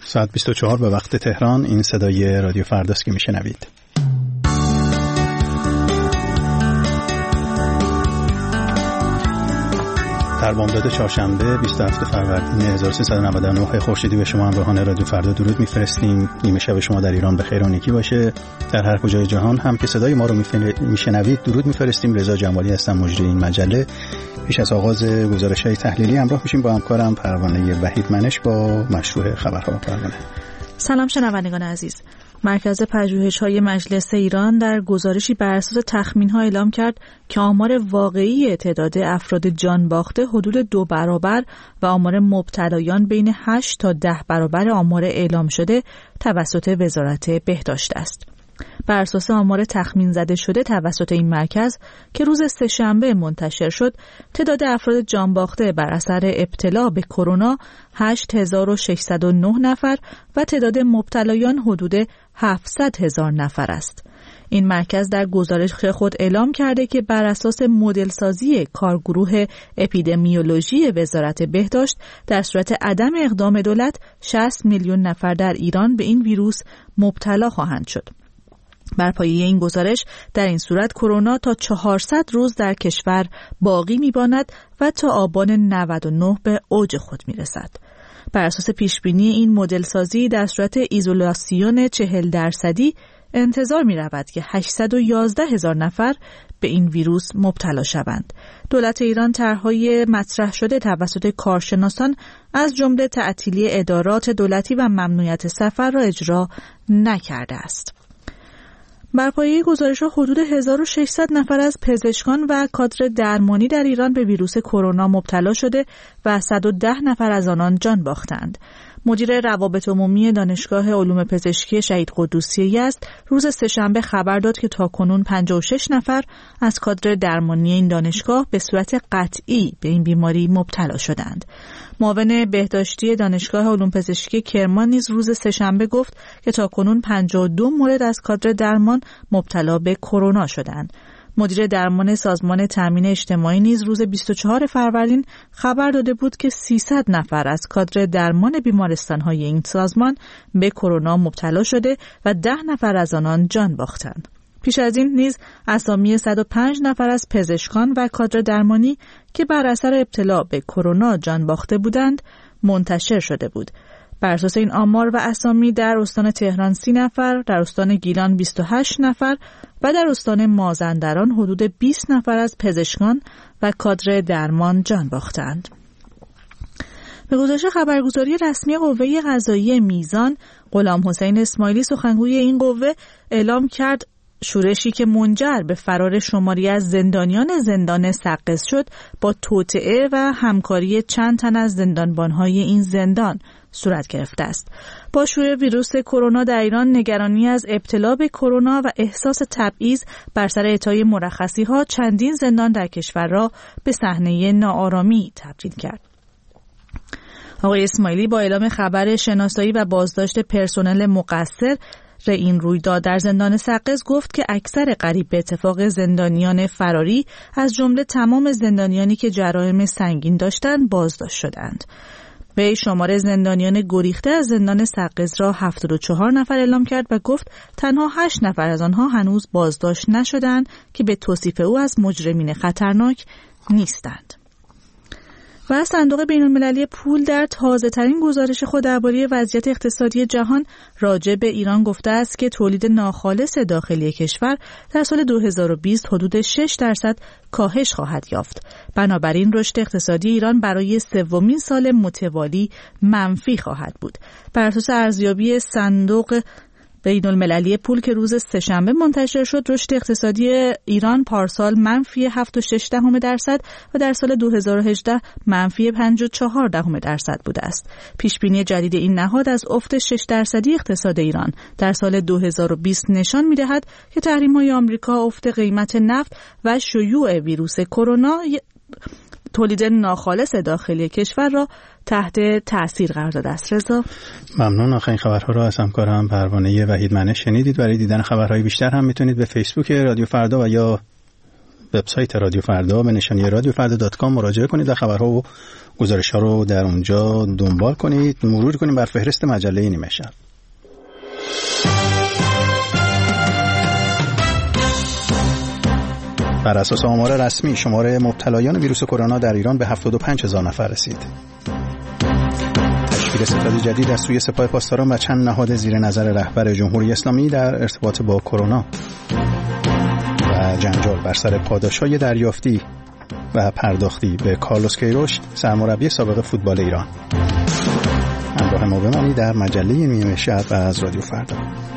ساعت 24 به وقت تهران. این صدای رادیو فرداست که میشنوید. در بامداد چهارشنبه 27 فروردین 1399 خورشیدی به شما همراهان رادیو فردا درود میفرستیم. نیمه شب شما در ایران بخیر و نیکی باشه. در هر کجای جهان هم که صدای ما رو میشنوید درود میفرستیم. رضا جمالی هستم، مجری این مجله. پیش از آغاز گزارش‌های تحلیلی همراه میشیم با همکارم پروانه وحید منش با مشروع خبرها. پروانه سلام شنوندگان عزیز. مرکز پژوهش‌های مجلس ایران در گزارشی بر اساس تخمین‌ها اعلام کرد که آمار واقعی تعداد افراد جان باخته حدود 2 برابر و آمار مبتلایان بین 8 تا 10 برابر آمار اعلام شده توسط وزارت بهداشت است. بر اساس آمار تخمین زده شده توسط این مرکز که روز سه‌شنبه منتشر شد، تعداد افراد جان باخته بر اثر ابتلا به کرونا 8609 نفر و تعداد مبتلایان حدود 700,000 نفر است. این مرکز در گزارش خود اعلام کرده که بر اساس مدل سازی کارگروه اپیدمیولوژی وزارت بهداشت در صورت عدم اقدام دولت 60 میلیون نفر در ایران به این ویروس مبتلا خواهند شد. بر پایه این گزارش در این صورت کرونا تا 400 روز در کشور باقی می‌ماند و تا آبان 99 به اوج خود می‌رسد. بر اساس پیشبینی این مدل سازی در صورت ایزولاسیون 40% انتظار می‌رود که 811,000 نفر به این ویروس مبتلا شوند. دولت ایران طرح‌های مطرح شده توسط کارشناسان از جمله تعطیلی ادارات دولتی و ممنوعیت سفر را اجرا نکرده است. بر پایه گزارش‌ها حدود 1600 نفر از پزشکان و کادر درمانی در ایران به ویروس کرونا مبتلا شده و 110 نفر از آنان جان باختند. مدیر روابط عمومی دانشگاه علوم پزشکی شهید قدوسی یزد روز سه‌شنبه خبر داد که تاکنون 56 نفر از کادر درمانی این دانشگاه به صورت قطعی به این بیماری مبتلا شدند. معاون بهداشتی دانشگاه علوم پزشکی کرمان نیز روز سه‌شنبه گفت که تاکنون 52 مورد از کادر درمان مبتلا به کرونا شدند. مدیر درمان سازمان تامین اجتماعی نیز روز 24 فروردین خبر داده بود که 300 نفر از کادر درمان بیمارستان‌های این سازمان به کرونا مبتلا شده و 10 نفر از آنان جان باختند. پیش از این نیز اسامی 105 نفر از پزشکان و کادر درمانی که بر اثر ابتلا به کرونا جان باخته بودند منتشر شده بود. بر اساس این آمار و اسامی در استان تهران 30 نفر، در استان گیلان 28 نفر و در استان مازندران حدود 20 نفر از پزشکان و کادر درمان جان باختند. به گزارش خبرگزاری رسمی قوه قضاییه میزان، غلامحسین اسماعیلی سخنگوی این قوه اعلام کرد شورشی که منجر به فرار شماری از زندانیان زندان سقز شد با توطئه و همکاری چند تن از زندانبان‌های این زندان صورت گرفته است. با شیوع ویروس کرونا در ایران نگرانی از ابتلا به کرونا و احساس تبعیض بر سر اعطای مرخصی‌ها چندین زندان در کشور را به صحنه ناآرامی تبدیل کرد. آقای اسماعیلی با اعلام خبر شناسایی و بازداشت پرسنل مقصر این رویداد در زندان سقز گفت که اکثر قریب به اتفاق زندانیان فراری از جمله تمام زندانیانی که جرایم سنگین داشتند بازداشت شدند. وی شمار زندانیان گریخته از زندان سقز را 74 نفر اعلام کرد و گفت تنها 8 نفر از آنها هنوز بازداشت نشدند که به توصیف او از مجرمین خطرناک نیستند. و صندوق بین‌المللی پول در تازه‌ترین گزارش خود درباره وضعیت اقتصادی جهان راجع به ایران گفته است که تولید ناخالص داخلی کشور در سال 2020 حدود 6% کاهش خواهد یافت. بنابراین رشد اقتصادی ایران برای سومین سال متوالی منفی خواهد بود. بر اساس ارزیابی صندوق بین‌المللی پول که روز سه‌شنبه منتشر شد، رشد اقتصادی ایران پارسال منفی 7.6% و در سال 2018 منفی 5.4% بوده است. پیشبینی جدید این نهاد از افت 6% اقتصاد ایران در سال 2020 نشان می‌دهد که تحریم‌های آمریکا، افت قیمت نفت و شیوع ویروس کرونا تولید ناخالص داخلی کشور را تحت تأثیر قرار داده است. رضا ممنون. آخرین خبرها را از همکارم پروانه وحید منش شنیدید. برای دیدن خبرهای بیشتر هم میتونید به فیسبوک رادیو فردا و یا وبسایت رادیو فردا به نشانی radiofrda.com مراجعه کنید و خبرها و گزارش‌ها رو در اونجا دنبال کنید. مرور کنید بر فهرست مجله نیمه شب. بر اساس آمار رسمی شمار مبتلایان ویروس کرونا در ایران به 75,000 نفر رسید. تشکیل ستاد جدید از سوی سپاه پاسداران و چند نهاد زیر نظر رهبر جمهوری اسلامی در ارتباط با کرونا و جنجال بر سر پاداش‌های دریافتی و پرداختی به کارلوس کیروش سرمربی سابق فوتبال ایران. همراه ما بمانید در مجله نیمه شب از رادیو فردا.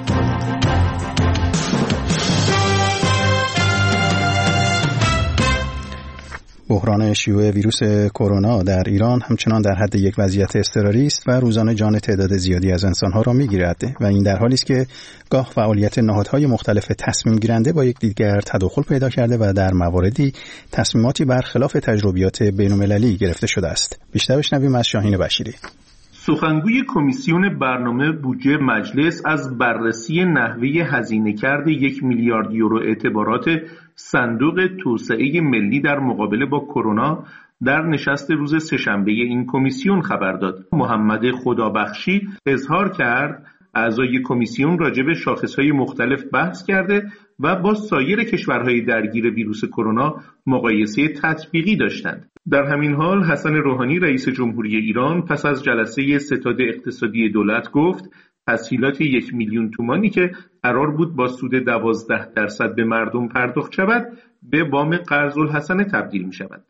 بحران شیوع ویروس کرونا در ایران همچنان در حد یک وضعیت اضطراری است و روزانه جان تعداد زیادی از انسانها را می‌گیرد و این در حالی است که گاه فعالیت نهادهای مختلف تصمیم گیرنده با یکدیگر تداخل پیدا کرده و در مواردی تصمیماتی برخلاف تجربیات بین‌المللی گرفته شده است. بیشتر بشنویم از شاهین بشیری. سخنگوی کمیسیون برنامه بودجه مجلس از بررسی نحوه هزینه‌کرد 1 میلیارد یورو اعتبارات صندوق توسعه ملی در مقابله با کرونا در نشست روز سه‌شنبه این کمیسیون خبر داد. محمد خدابخشی اظهار کرد اعضای کمیسیون راجع به شاخص‌های مختلف بحث کرده و با سایر کشورهای درگیر ویروس کرونا مقایسه تطبیقی داشتند. در همین حال حسن روحانی رئیس جمهوری ایران پس از جلسه ستاد اقتصادی دولت گفت تسهیلات 1 میلیون تومانی که قرار بود با سود 12% به مردم پرداخت شود به وام قرض الحسنه تبدیل می شود.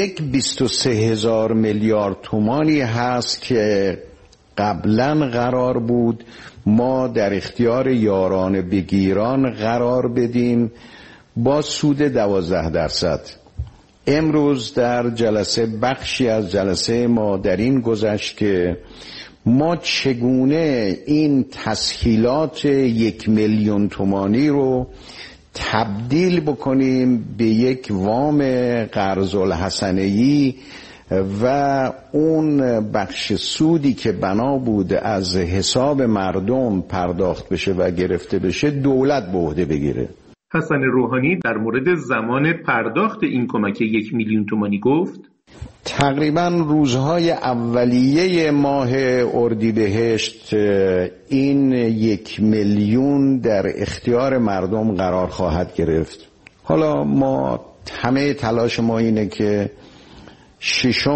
23,000 میلیارد تومانی هست که قبلا قرار بود ما در اختیار یاران بگیران قرار بدیم با سود 12%. امروز در جلسه بخشی از جلسه ما در این گذشت که ما چگونه این تسهیلات 1 میلیون تومانی رو تبدیل بکنیم به یک وام قرض الحسنه‌ای و اون بخش سودی که بنا بود از حساب مردم پرداخت بشه و گرفته بشه دولت به عهده بگیره. حسن روحانی در مورد زمان پرداخت این کمک 1 میلیون تومانی گفت تقریبا روزهای اولیه ماه اردیبهشت این 1 میلیون در اختیار مردم قرار خواهد گرفت. حالا ما همه تلاش ما اینه که 6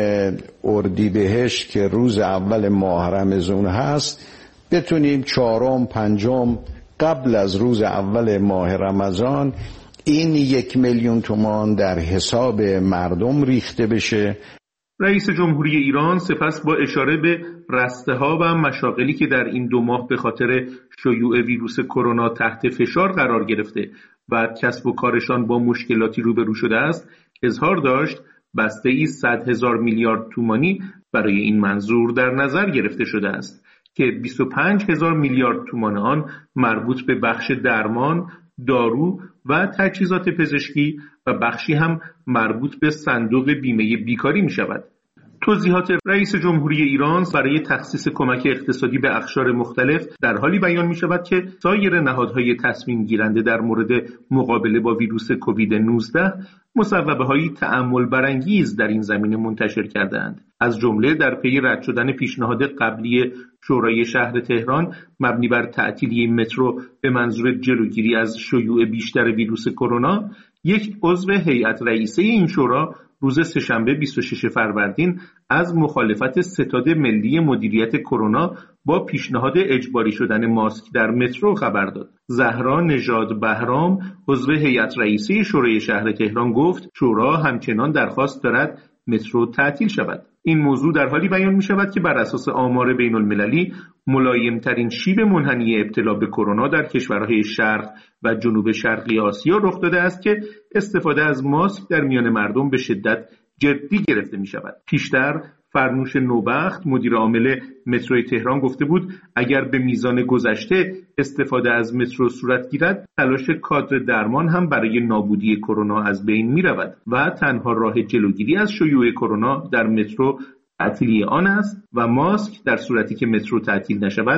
اردیبهشت که روز اول ماه رمضان هست بتونیم 4 5 قبل از روز اول ماه رمضان این 1 میلیون تومان در حساب مردم ریخته بشه. رئیس جمهوری ایران سپس با اشاره به رسته‌ها و مشاغلی که در این 2 ماه به خاطر شیوع ویروس کرونا تحت فشار قرار گرفته و کسب و کارشان با مشکلاتی روبرو شده است، اظهار داشت بسته‌ای 100,000 میلیارد تومانی برای این منظور در نظر گرفته شده است که 25,000 میلیارد تومان آن مربوط به بخش درمان، دارو و تجهیزات پزشکی و بخشی هم مربوط به صندوق بیمه بیکاری می شود. توضیحات رئیس جمهوری ایران برای تخصیص کمک اقتصادی به اقشار مختلف در حالی بیان می شود که سایر نهادهای تصمیم گیرنده در مورد مقابله با ویروس کووید 19 مصوبه‌های تأمل برانگیز در این زمینه منتشر کرده‌اند. از جمله در پی رد شدن پیشنهاد قبلی شورای شهر تهران مبنی بر تعطیلی مترو به منظور جلوگیری از شیوع بیشتر ویروس کرونا، یک عضو هیئت رئیسه این شورا روز سه‌شنبه 26 فروردین از مخالفت ستاد ملی مدیریت کرونا با پیشنهاد اجباری شدن ماسک در مترو خبر داد. زهرا نژاد بهرام عضو هیئت رئیسه شورای شهر تهران گفت شورا همچنان درخواست دارد مترو تعطیل شود. این موضوع در حالی بیان می شود که بر اساس آمار بین المللی ملایمترین شیب منحنی ابتلا به کرونا در کشورهای شرق و جنوب شرقی آسیا رخ داده است که استفاده از ماسک در میان مردم به شدت جدی گرفته می شود. پیشتر فرنوش نوبخت مدیر عامل مترو تهران گفته بود اگر به میزان گذشته استفاده از مترو صورت گیرد تلاش کادر درمان هم برای نابودی کرونا از بین می رود و تنها راه جلوگیری از شیوع کرونا در مترو تعطیلی آن است و ماسک در صورتی که مترو تعطیل نشود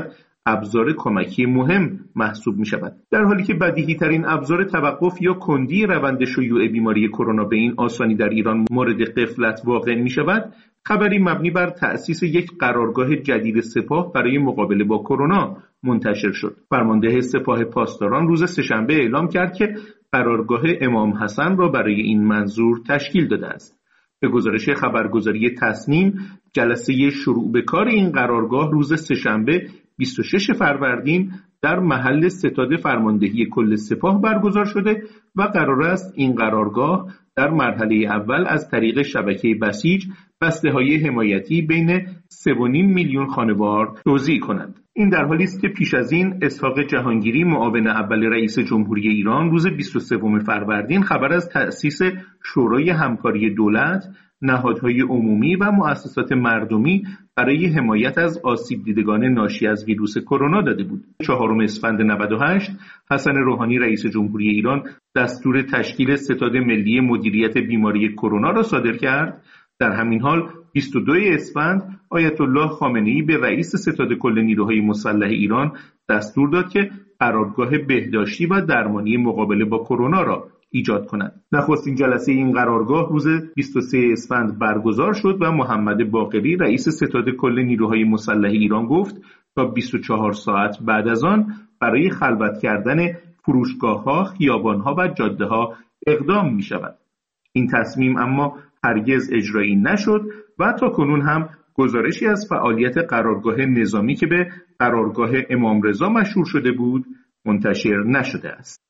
ابزار کمکی مهم محسوب می شود. در حالی که بدیهی ترین ابزار توقف یا کندی روند شیوع بیماری کرونا به این آسانی در ایران مورد غفلت واقع می شود، خبری مبنی بر تأسیس یک قرارگاه جدید سپاه برای مقابله با کرونا منتشر شد. فرمانده سپاه پاسداران روز سه‌شنبه اعلام کرد که قرارگاه امام حسن را برای این منظور تشکیل داده است. به گزارش خبرگزاری تصنیم، جلسه شروع به کار این قرارگاه روز سه‌شنبه 26 فروردین در محل ستاد فرماندهی کل سپاه برگزار شده و قرار است این قرارگاه در مرحله اول از طریق شبکه بسیج بسته‌های حمایتی بین 3.5 میلیون خانوار توزیع کنند. این در حالی است که پیش از این اسحاق جهانگیری معاون اول رئیس جمهوری ایران روز 23 فروردین خبر از تأسیس شورای همکاری دولت، نهادهای عمومی و مؤسسات مردمی برای حمایت از آسیب دیدگان ناشی از ویروس کرونا داده بود. 4 اسفند 98 حسن روحانی رئیس جمهوری ایران دستور تشکیل ستاد ملی مدیریت بیماری کرونا را صادر کرد. در همین حال 22 اسفند آیت الله خامنه‌ای به رئیس ستاد کل نیروهای مسلح ایران دستور داد که قرارگاه بهداشتی و درمانی مقابله با کرونا را ایجاد کنند. نخستین جلسه این قرارگاه روز 23 اسفند برگزار شد و محمد باقری رئیس ستاد کل نیروهای مسلح ایران گفت تا 24 ساعت بعد از آن برای خلوت کردن فروشگاه‌ها، خیابان‌ها و جاده‌ها اقدام می‌شود. این تصمیم اما هرگز اجرایی نشد و تا کنون هم گزارشی از فعالیت قرارگاه نظامی که به قرارگاه امام رضا مشهور شده بود منتشر نشده است.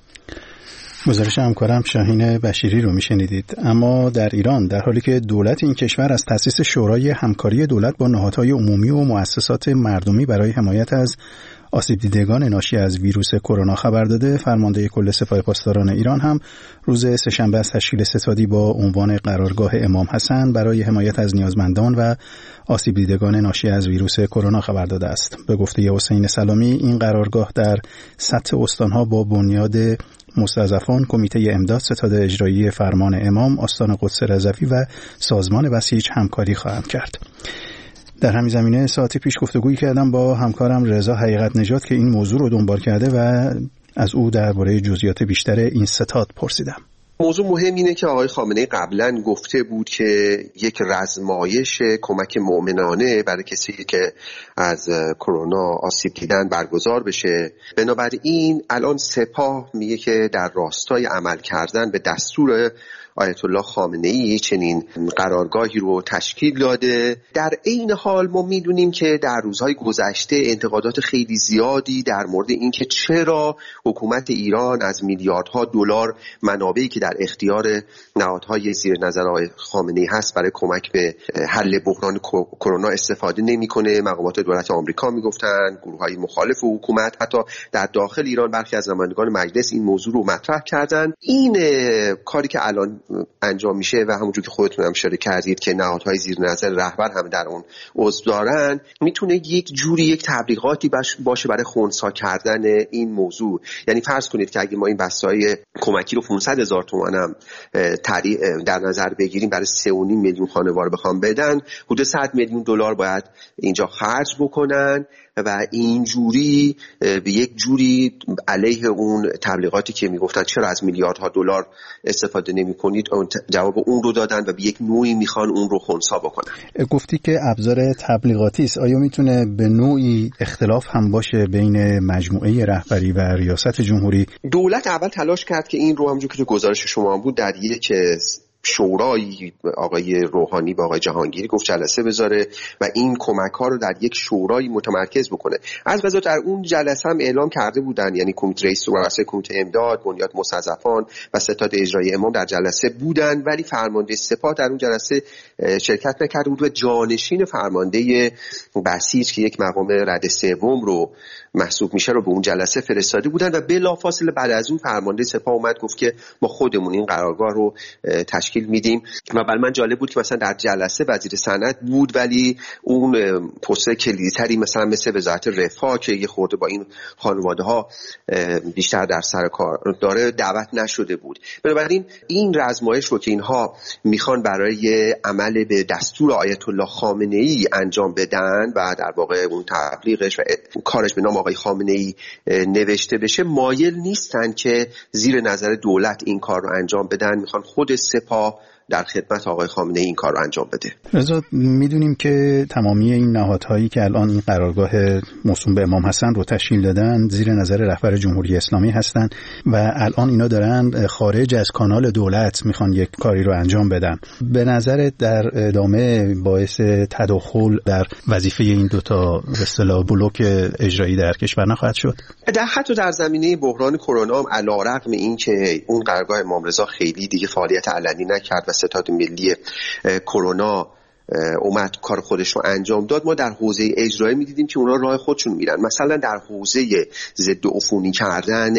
گزارش همکارم شاهین بشیری رو میشنیدید. اما در ایران در حالی که دولت این کشور از تأسیس شورای همکاری دولت با نهادهای عمومی و مؤسسات مردمی برای حمایت از آسیب دیدگان ناشی از ویروس کرونا خبر داده، فرمانده کل سپاه پاسداران ایران هم روز سه‌شنبه از تشکیل ستادی با عنوان قرارگاه امام حسن برای حمایت از نیازمندان و آسیب دیدگان ناشی از ویروس کرونا خبر داده است. به گفته حسین سلامی، این قرارگاه در سطح استانها با بنیاد مستضعفان، کمیته امداد، ستاد اجرایی فرمان امام، آستان قدس رضوی و سازمان بسیج همکاری خواهند کرد. در همین زمینه ساعتی پیش گفتگویی کردم با همکارم رضا حقیقت نژاد که این موضوع رو دنبال کرده و از او درباره جزئیات بیشتر این ستاد پرسیدم. موضوع مهم اینه که آقای خامنه‌ای قبلا گفته بود که یک رزمایش کمک مؤمنانه برای کسی که از کرونا آسیب دیدن برگزار بشه. بنابراین الان سپاه میگه که در راستای عمل کردن به دستور آیت الله خامنه‌ای چنین قرارگاهی رو تشکیل داده. در عین حال ما میدونیم که در روزهای گذشته انتقادات خیلی زیادی در مورد اینکه چرا حکومت ایران از میلیاردها دلار منابعی که در اختیار نهادهای زیر نظر آقای خامنه‌ای هست برای کمک به حل بحران کرونا استفاده نمی‌کنه. مقامات دولت آمریکا میگفتن، گروه‌های مخالف حکومت، حتی در داخل ایران برخی از نمایندگان مجلس این موضوع رو مطرح کردن. این کاری که الان انجام میشه و همونجور که خودتون هم اشاره کردید که نهادهای زیر نظر رهبر هم در اون عضو دارن، میتونه یک جوری یک تبلیغاتی باشه برای خنثی کردن این موضوع. یعنی فرض کنید که اگه ما این بسته‌های کمکی رو 500,000 تومان هم در نظر بگیریم برای 3.5 میلیون خانوار بخوام بدن، حدود 100 میلیون دلار باید اینجا خرج بکنن و اینجوری به یک جوری علیه اون تبلیغاتی که میگفتن چرا از میلیاردها دلار استفاده نمی‌کنید جواب اون رو دادن و به یک نوعی میخوان اون رو خنثی بکنن. گفتی که ابزار تبلیغاتی است. آیا میتونه به نوعی اختلاف هم باشه بین مجموعه رهبری و ریاست جمهوری؟ دولت اول تلاش کرد که این رو همونجور که تو گزارش شما بود در یک شورایی آقای روحانی با آقای جهانگیری گفت جلسه بذاره و این کمک ها رو در یک شورایی متمرکز بکنه. از قضا در اون جلسه هم اعلام کرده بودن، یعنی کمیته رئیس و رؤسای کمیته امداد، بنیاد مستضعفان و ستاد اجرایی امام در جلسه بودن، ولی فرمانده سپاه در اون جلسه شرکت نکرده بود و جانشین فرمانده بسیج که یک مقام رد سوم رو محسوب میشه رو به اون جلسه فرستاده بودن و بلافاصله بعد از اون فرمانده سپاه اومد گفت که ما خودمون این قرارگاه رو تشکیل تشکیل میدیم. و برای من جالب بود که مثلا در جلسه وزیر صنعت بود ولی اون پست کلیدی‌تری مثل وزارت رفاه که یه خورده با این خانواده‌ها بیشتر در سر کار داره دعوت نشده بود. بنابراین این رزمایش رو که اینها میخوان برای عمل به دستور آیت الله خامنه‌ای انجام بدن و در واقع اون تبلیغش و کارش به نام آقای خامنه‌ای نوشته بشه، مایل نیستن که زیر نظر دولت این کار رو انجام بدن. میخوان خود سپاه در خدمت آقای خامنه‌ای این کار رو انجام بده. رضا، میدونیم که تمامی این نهادهایی که الان این قرارگاه موسوم به امام حسن رو تشکیل دادن زیر نظر رهبر جمهوری اسلامی هستن و الان اینا دارن خارج از کانال دولت میخوان یک کاری رو انجام بدن. به نظرت در ادامه باعث تداخل در وظیفه این دوتا به اصطلاح بلوک اجرایی در کشور نخواهد شد؟ حتی در زمینه بحران کرونا هم علیرغم این که اون قرارگاه امام رضا خیلی دیگه فعالیت علنی نکرد و ستاد ملی کرونا اومد کار خودش رو انجام داد، ما در حوزه اجرایی می‌دیدیم که اونا راه خودشون میرن. مثلا در حوزه ضد عفونی کردن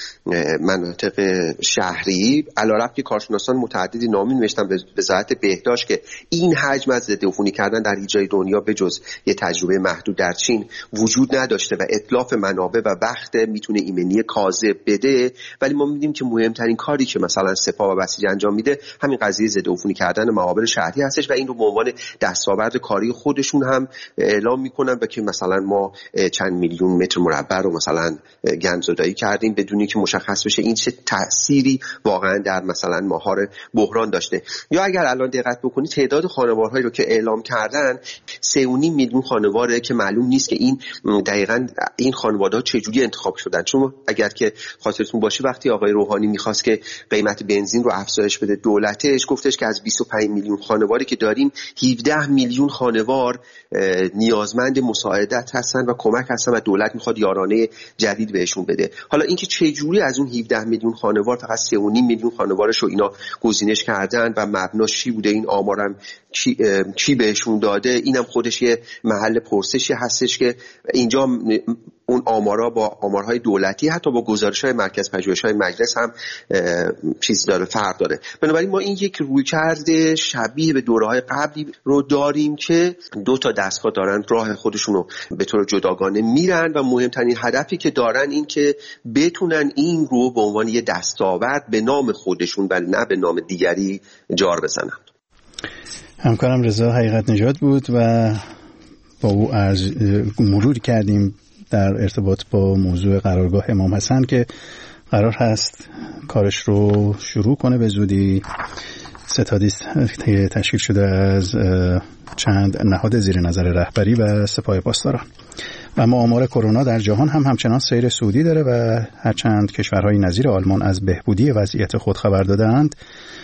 مناطق شهری، علیرغم که کارشناسان متعددی نامه نوشتن به وزارت بهداشت که این حجم از ضد عفونی کردن در هیچ جای دنیا به جز یه تجربه محدود در چین وجود نداشته و اتلاف منابع و وقت میتونه ایمنی کاذب بده، ولی ما می‌بینیم که مهمترین کاری که مثلا سپاه و بسیج انجام میده همین قضیه ضد عفونی کردن معابر شهری هستش و این رو به عنوان دستاورد کاری خودشون هم اعلام میکنن و که مثلا ما چند میلیون متر مربع رو مثلا گندزدایی کردیم بدونی که مشخص بشه این چه تأثیری واقعا در مثلا ماهار بحران داشته. یا اگر الان دقت بکنید تعداد خانوارهایی رو که اعلام کردن 3.5 میلیون خانواره که معلوم نیست که این دقیقاً این خانواده‌ها چجوری انتخاب شدن. چون اگر که خاطرتون باشه وقتی آقای روحانی میخواست که قیمت بنزین رو افزایش بده دولتش گفتش که از 25 میلیون خانواری که داریم 17 میلیون خانوار نیازمند مساعدت هستن و کمک هستن و دولت میخواد یارانه جدید بهشون بده. حالا اینکه چه جوری از اون 17 میلیون خانوار فقط 3.5 میلیون خانوارش رو اینا گزینش کردن و مبناش چی بوده، این آمارم چی بهشون داده، اینم خودش یه محل پرسشی هستش که اینجا اون آمارا با آمارهای دولتی حتی با گزارش‌های مرکز پژوهش‌های مجلس هم چیز داره، فرق داره. بنابراین ما این یک رویکرد شبیه به دوره‌های قبلی رو داریم که دو تا دستگاه دارن راه خودشون رو به طور جداگانه میرن و مهمترین هدفی که دارن این که بتونن این رو به عنوان یه دستاورد به نام خودشون ولی نه به نام دیگری جار بزنن. همکارم رضا حقیقت نژاد بود و با او مرور کردیم در ارتباط با موضوع قرارگاه امام حسن که قرار هست کارش رو شروع کنه به زودی. ستادی تشکیل شده از چند نهاد زیر نظر رهبری و سپاه پاسداران. و اما آمار کرونا در جهان هم همچنان سیر صعودی داره و هرچند کشورهای نظیر آلمان از بهبودی وضعیت خود خبر دادند،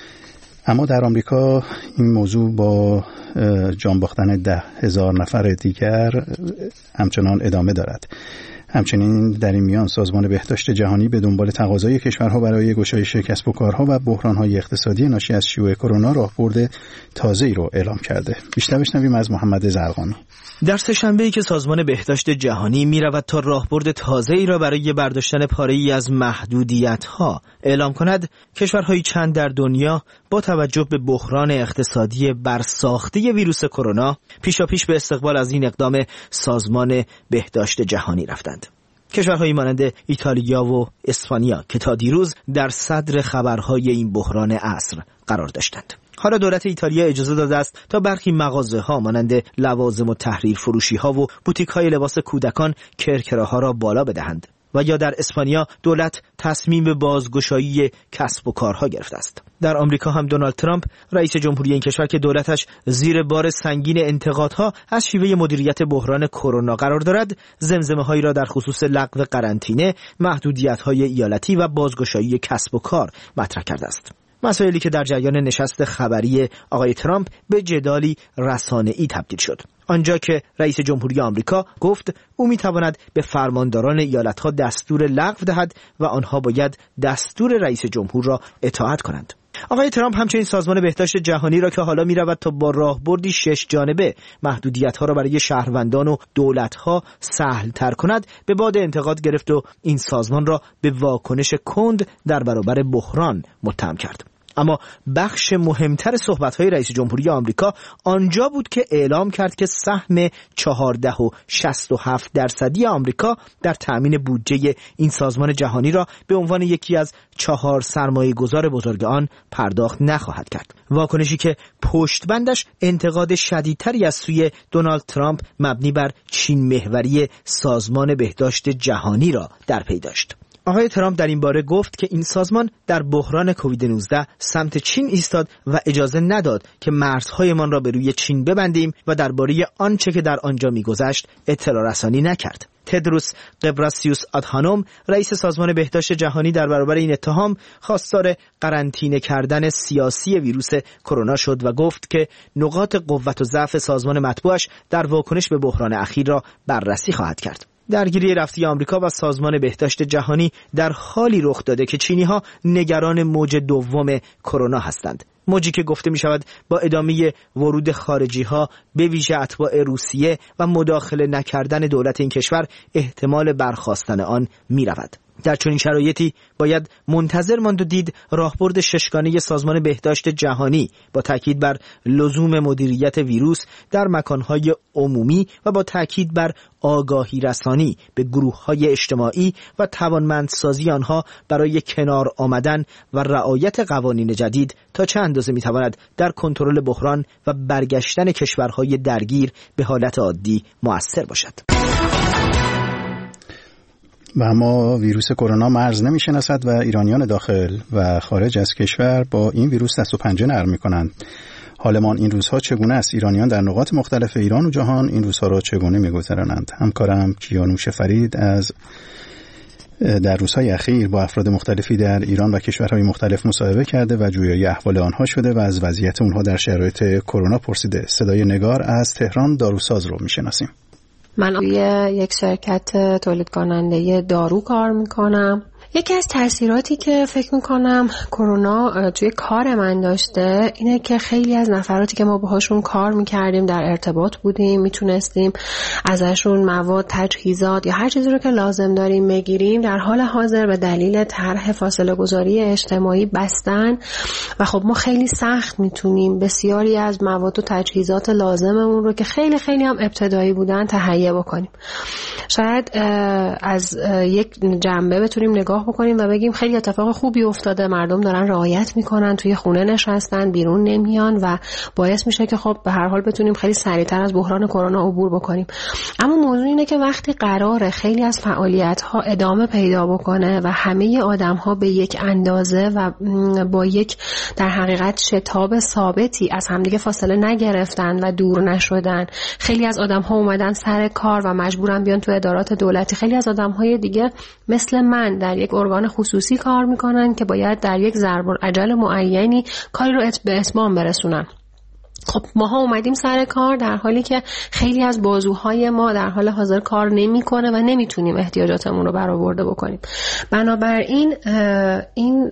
اما در آمریکا این موضوع با جان باختن 10,000 نفر دیگر همچنان ادامه دارد. همچنین در این میان سازمان بهداشت جهانی به دنبال تقاضای کشورها برای گشایش کسب و کارها و بحران‌های اقتصادی ناشی از شیوع کرونا راهبرد تازه‌ای را اعلام کرده. بیشتر بشنویم از محمد زرقامی. در سه‌شنبه‌ای که سازمان بهداشت جهانی می‌رود تا راهبرد تازه‌ای را برای برداشتن پاره‌ای از محدودیت‌ها اعلام کند، کشورهای چند در دنیا با توجه به بحران اقتصادی برساخته ویروس کرونا پیشاپیش به استقبال از این اقدام سازمان بهداشت جهانی رفتند. کشورهایی مانند ایتالیا و اسپانیا که تا دیروز در صدر خبرهای این بحران عصر قرار داشتند. حالا دولت ایتالیا اجازه داده است تا برخی مغازه‌ها مانند لوازم و تحریر فروشی‌ها و بوتیک‌های لباس کودکان کرکره‌ها را بالا بدهند. و یا در اسپانیا دولت تصمیم به بازگشایی کسب و کارها گرفته است. در آمریکا هم دونالد ترامپ رئیس جمهوری این کشور که دولتش زیر بار سنگین انتقادها از شیوه مدیریت بحران کرونا قرار دارد، زمزمه‌هایی را در خصوص لغو قرنطینه، محدودیت‌های ایالتی و بازگشایی کسب و کار مطرح کرده است. مسائلی که در جریان نشست خبری آقای ترامپ به جدالی رسانه‌ای تبدیل شد. آنجا که رئیس جمهوری آمریکا گفت او می‌تواند به فرمانداران ایالت‌ها دستور لغو دهد و آنها باید دستور رئیس جمهور را اطاعت کنند. آقای ترامپ همچنین سازمان بهداشت جهانی را که حالا می‌رود تا با راهبردی 6 جانبه محدودیت‌ها را برای شهروندان و دولت‌ها سهل‌تر کند به باد انتقاد گرفت و این سازمان را به واکنش کند در برابر بحران متهم کرد. اما بخش مهمتر صحبت‌های رئیس جمهوری آمریکا آنجا بود که اعلام کرد که سهم 14.67% آمریکا در تأمین بودجه این سازمان جهانی را به عنوان یکی از 4 سرمایه‌گذار بزرگ آن پرداخت نخواهد کرد. واکنشی که پشتبندش انتقاد شدیدتری از سوی دونالد ترامپ مبنی بر چین محوری سازمان بهداشت جهانی را در پی داشت. آقای ترامپ در این باره گفت که این سازمان در بحران کووید 19 سمت چین ایستاد و اجازه نداد که مرزهایمان را به روی چین ببندیم و درباره آنچه که در آنجا می‌گذشت اطلاع رسانی نکرد. تدروس غبراسیوس آدهانوم رئیس سازمان بهداشت جهانی در برابر این اتهام خواستار قرنطینه کردن سیاسی ویروس کرونا شد و گفت که نقاط قوت و ضعف سازمان مطبوعش در واکنش به بحران اخیر را بررسی خواهد کرد. درگیری رفتی آمریکا و سازمان بهداشت جهانی در حالی رخ داده که چینی‌ها نگران موج دوم کرونا هستند. موجی که گفته می شود با ادامه ورود خارجی ها به ویژه اتباع روسیه و مداخله نکردن دولت این کشور احتمال برخاستن آن می رود. در چنین شرایطی باید منتظر ماند و دید راهبرد ششگانه سازمان بهداشت جهانی با تاکید بر لزوم مدیریت ویروس در مکانهای عمومی و با تاکید بر آگاهی رسانی به گروه‌های اجتماعی و توانمندسازی آنها برای کنار آمدن و رعایت قوانین جدید تا چه اندازه می‌تواند در کنترل بحران و برگشتن کشورهای درگیر به حالت عادی مؤثر باشد. و اما ویروس کرونا مرز نمی‌شناسد و ایرانیان داخل و خارج از کشور با این ویروس دست و پنجه نرم می‌کنند. حالمان این روزها چگونه است؟ ایرانیان در نقاط مختلف ایران و جهان این روزها را چگونه می‌گذرانند؟ همکارم کیانوش فرید در روزهای اخیر با افراد مختلفی در ایران و کشورهای مختلف مصاحبه کرده و جویای احوال آنها شده و از وضعیت اونها در شرایط کرونا پرسیده. صدای نگار از تهران داروساز رو می‌شناسیم. من توی یک شرکت تولید کننده دارو کار میکنم. یکی از تأثیراتی که فکر میکنم کرونا توی کار من داشته اینه که خیلی از نفراتی که ما باهاشون کار میکردیم در ارتباط بودیم، میتونستیم ازشون مواد، تجهیزات یا هر چیزی رو که لازم داریم بگیریم، در حال حاضر به دلیل طرح فاصله گذاری اجتماعی بستن و خب ما خیلی سخت میتونیم بسیاری از مواد و تجهیزات لازممون رو که خیلی خیلی هم ابتدایی بودن تهیه بکنیم. شاید از یک جنبه بتونیم نگاه بکنیم و بگیم خیلی اتفاق خوبی افتاده، مردم دارن رعایت میکنن، توی خونه نشستن، بیرون نمیان و باعث میشه که خب به هر حال بتونیم خیلی سریعتر از بحران کرونا عبور بکنیم. اما موضوع اینه که وقتی قراره خیلی از فعالیت ها ادامه پیدا بکنه و همه آدم ها به یک اندازه و با یک در حقیقت شتاب ثابتی از همدیگه فاصله نگرفتن و دور نشدن، خیلی از آدم ها اومدن سر کار و مجبورن بیان تو ادارات دولتی، خیلی از آدم های دیگه مثل من در یک ارگان خصوصی کار میکنن که باید در یک ضرب الاجل معینی کاری رو به اتمام برسونن. خب ماها اومدیم سر کار در حالی که خیلی از بازوهای ما در حال حاضر کار نمیکنه و نمیتونیم احتیاجاتمون رو برآورده بکنیم. بنابراین این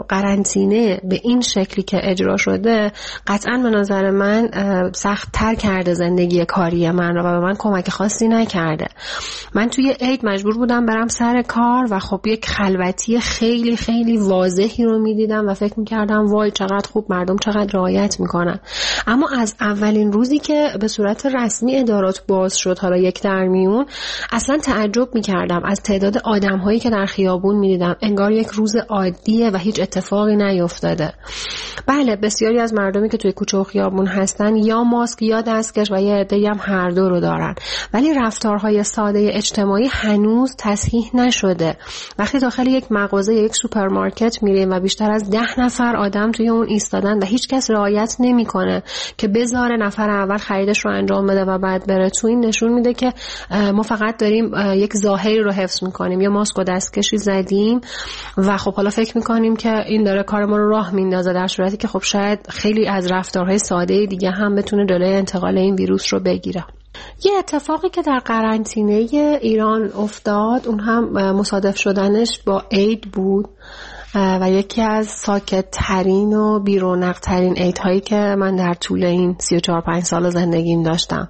قرنطینه به این شکلی که اجرا شده قطعا به نظر من سخت تر کرده زندگی کاری من رو و به من کمک خاصی نکرده. من توی عید مجبور بودم برم سر کار و خب یک خلوتی خیلی خیلی واضحی رو میدیدم و فکر میکردم وای چقدر خوب مردم چقدر رعایت میکنن. اما از اولین روزی که به صورت رسمی ادارات باز شد، حالا یک در میون، اصلا تعجب میکردم از تعداد آدم‌هایی که در خیابون میدیدم. انگار یک روز عادیه و هیچ اتفاقی نیفتاده. بله، بسیاری از مردمی که توی کوچه و خیابون هستن یا ماسک یا دستکش و یه عده‌ای هم هر دو رو دارن، ولی رفتارهای ساده اجتماعی هنوز تصحیح نشده. وقتی داخل یک مغازه یا یک سوپرمارکت میریم و بیشتر از 10 نفر آدم توی اون ایستادن و هیچ کس رعایت نمیکنه که بذاره نفر اول خریدش رو انجام بده و بعد بره تو، این نشون میده که ما فقط داریم یک ظاهری رو حفظ میکنیم، یا ماسک و دستکشی زدیم و خب حالا فکر میکنیم که این داره کار ما رو راه میندازه، در صورتی که خب شاید خیلی از رفتارهای ساده دیگه هم بتونه جلوی انتقال این ویروس رو بگیره. یه اتفاقی که در قرنطینه ایران افتاد، اون هم مصادف شدنش با عید بود و یکی از ساکت ترین و بی‌رونق ترین عیدهایی که من در طول این 34-5 سال زندگیم داشتم.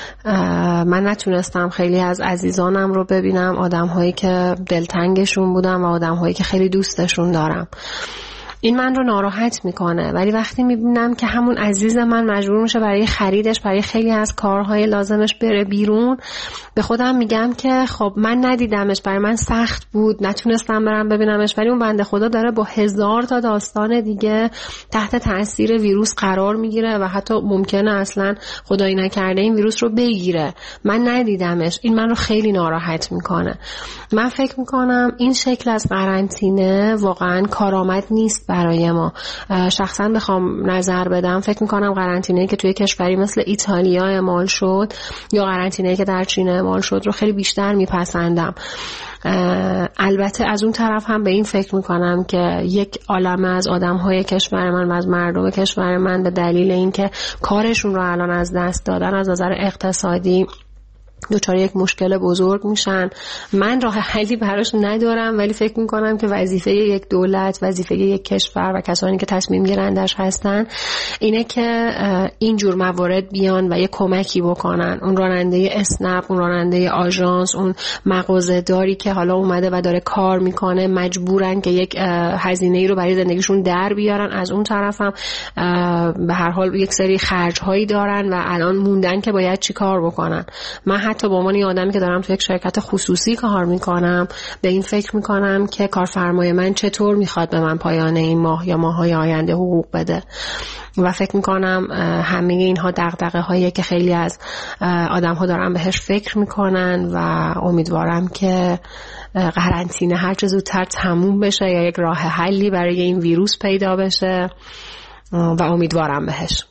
من نتونستم خیلی از عزیزانم رو ببینم، آدم‌هایی که دلتنگشون بودم و آدم‌هایی که خیلی دوستشون دارم. این من رو ناراحت میکنه. ولی وقتی میبینم که همون عزیز من مجبور میشه برای خریدش، برای خیلی از کارهای لازمش بره بیرون، به خودم میگم که خب من ندیدمش، برای من سخت بود، نتونستم برم ببینمش، ولی اون بنده خدا داره با 1000 تا داستان دیگه تحت تاثیر ویروس قرار میگیره و حتی ممکنه اصلا خدایی نکرده این ویروس رو بگیره. من ندیدمش. این من رو خیلی ناراحت میکنه. من فکر میکنم این شکل از قرنطینه واقعا کارآمد نیست برای ما. شخصا بخوام نظر بدم، فکر میکنم قرنطینه‌ای که توی کشوری مثل ایتالیا اعمال شد یا قرنطینه‌ای که در چین اعمال شد رو خیلی بیشتر میپسندم. البته از اون طرف هم به این فکر میکنم که یک عالمه از آدم‌های کشور من و از مردم کشور من به دلیل اینکه کارشون رو الان از دست دادن از نظر اقتصادی دچار یک مشکل بزرگ میشن. من راه حلی براش ندارم، ولی فکر میکنم که وظیفه یک دولت، وظیفه یک کشور و کسانی که تصمیم گیرندش هستن اینه که این جور موارد بیان و یک کمکی بکنن. اون راننده اسنپ، اون راننده آژانس، اون مغازه‌داری که حالا اومده و داره کار میکنه مجبورن که یک هزینه‌ای رو برای زندگیشون در بیارن. از اون طرف هم به هر حال یک سری خرج‌هایی دارن و الان موندن که باید چی کار بکنن. من حتی به عنوان یه آدمی که دارم تو یک شرکت خصوصی کار میکنم به این فکر میکنم که کارفرمای من چطور میخواد به من پایان این ماه یا ماهای آینده حقوق بده و فکر میکنم همه اینها دغدغه هایی که خیلی از آدم ها دارن بهش فکر میکنن و امیدوارم که قرنطینه هر چه زودتر تموم بشه یا یک راه حلی برای این ویروس پیدا بشه و امیدوارم بهش.